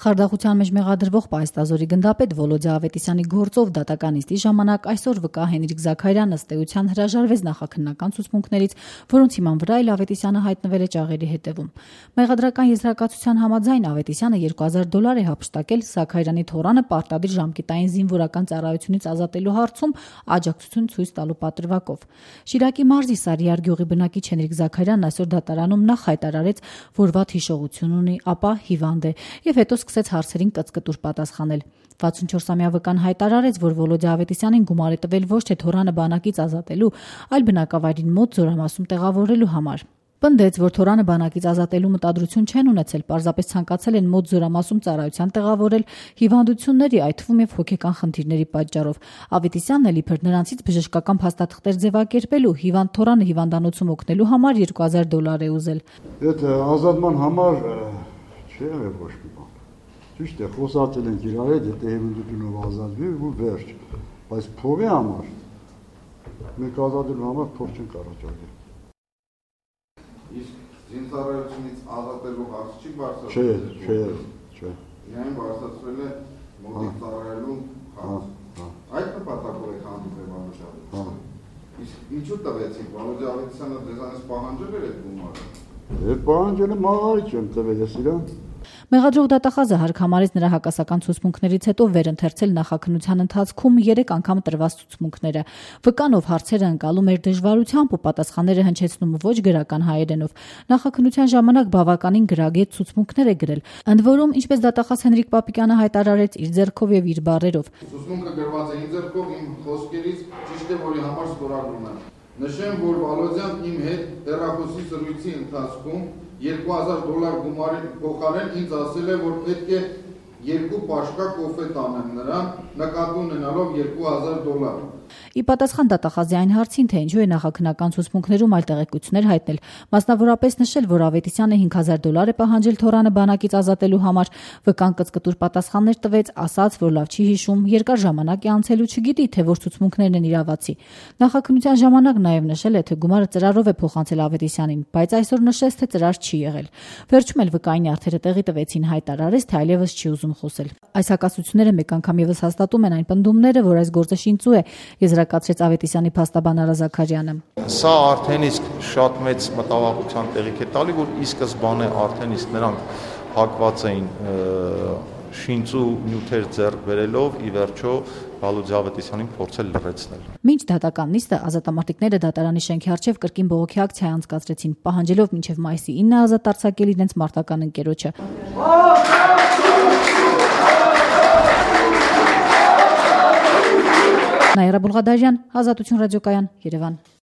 Խարդախության մեջ մեղադրվող պայստազորի գնդապետ Վոլոդյա Ավետիսյանի գործով դատական նիստի ժամանակ այսօր վկա Հենրիկ Զաքարյանը ըստ էության հրաժարվեց նախաքննական ցուցմունքներից, որոնց հիման վրա էլ Ավետիսյանը հայտնվել է ճաղերի հետևում։ Մեղադրական եզրակացության համաձայն Ավետիսյանը $2000 է հափշտակել Զաքարյանի թորանը պարտադիր ժամկետային զինվորական ծառայությունից ազատելու հարցում աջակցություն ցույց տալու պատրվակով։ Շիրակի մարզի Սարիար գյուղի բնակիչ Հենրիկ Զաքարյանն այսօր դատարանում նախ հայտարարեց, որ վատ հիշողություն ունի, ապա հիվանդ է եւ հետո սկսեց հարցերին կծկտուր պատասխանել։ 64-ամյա վկան հայտարարեց, որ Վոլոդյա Ավետիսյանին գումար է տվել ոչ թե թորանը բանակից ազատելու, այլ բնակավայրին մոտ Զորամասում տեղավորելու համար։ Պնդեց, որ թորանը բանակից ազատելու մտադրություն չեն ունեցել, պարզապես ցանկացել են մոտ Զորամասում ծառայության տեղավորել հիվանդությունների, այդ թվում եւ հոգեկան խնդիրների պատճառով։ Ավետիսյանն էլ իբր նրանցից բժշկական փաստաթղթեր ձևակերպելու, հիվանդ թորանը հիվանդանոցում օգնելու համար $2000 է ուզել։ Եթե ազատման համար չէ ոչ մի բան։ Ճիշտ է, խոսացել ենք իրար հետ, եթե հիվանդությունով ազատվի ու վերջ, բայց փողի համար մենք ազատելու համար փող չենք առաջարկել։ Իսկ զինծառայությունից ազատելու հարց չի բարձրացվել։ Չէ։ Միայն բարձրացվել է մոտիկ ծառայելու հարց։ Այդ նպատակով եք հանդիպել Վոլոդյա Ավետիսյանին։ Իսկ ինչու տվեցիք Վոլոդյա Ավետիսյանը ձեզանից պահանջել էր այդ գումարը։ Պահանջել եմ մաղարի չեմ տվել ես իրան։ Մեղադրող դատախազը հարկ համարեց նրա հակասական ցուցմունքներից հետո վերընթերցել նախաքննության ընթացքում 3 անգամ տրված ցուցմունքները։ Վկանով հարցերը ընկալում էր դժվարությամբ ու պատասխանները հնչեցնում ոչ գրական հայերենով։ Նախաքննության ժամանակ բավականին գրագետ ցուցմունքներ է գրել, ընդ որում, ինչպես դատախազ Հենրիկ Պապիկյանը հայտարարեց իր ձեռքով եւ իր բառերով։ Ցուցմունքը գրված է իմ ձեռքով, իմ խոսքերից, ճիշտ է, որի համար ստորագրում եմ։ Նշեմ, որ Վոլոդյան իմ հետ հեռախոսի զրույցի ընթացքում $2000 գումարի փոխարեն ինձ ասել է, որ պետք է 2 պաշկա կոֆե տանեմ նրան, նկատի ունենալով $2000։ Ի պատասխան դատախազի այն հարցին, թե ինչու է նախաքննական ցուցմունքներում այլ տեղեկություններ հայտնել, մասնավորապես նշել, որ Ավետիսյանը $5000 է պահանջել թորանը բանակից ազատելու համար, վկան կծկտուր պատասխաններ տվեց, ասաց, որ լավ չի հիշում, երկար ժամանակ է անցել ու չգիտի, թե որ ցուցմունքներն են իրավացի։ Նախաքննության ժամանակ նաև նշել է, թե գումարը ծրարով է փոխանցել Ավետիսյանին, բայց այսօր նշեց, թե ծրար չի եղել։ Վերջում էլ վկայի նյարդերը տեղի տվեցին, հայտարարեց, թե այլևս չի ուզում խոսել։ Այս հակասությունները մեկ անգամ եւս հաստատում են այն պնդումները, որ այս գործը շինծու է, եզրակացրեց Ավետիսյանի փաստաբան Արա Զաքարյանը։ Սա արդեն իսկ շատ մեծ մտավախության տեղիք է տալի, որ ի սկզբանե արդեն իսկ նրանք հակված էին շինծու նյութեր ձեռք բերելով ի վերջո Վոլոդյա Ավետիսյանին փորձել լրացնել։ Մինչ դատական նիստը ազատամարտիկները դատարանի շենքի առջև կրկին բողոքի ակցիա անցկացրեցին, պահանջելով մինչև մայիսի 9-ը ազատ արձակել իրենց մարտական ընկերոջը։ Նաիրա Բուլղադարյան, Ազատություն ռադիոկայան, Երևան։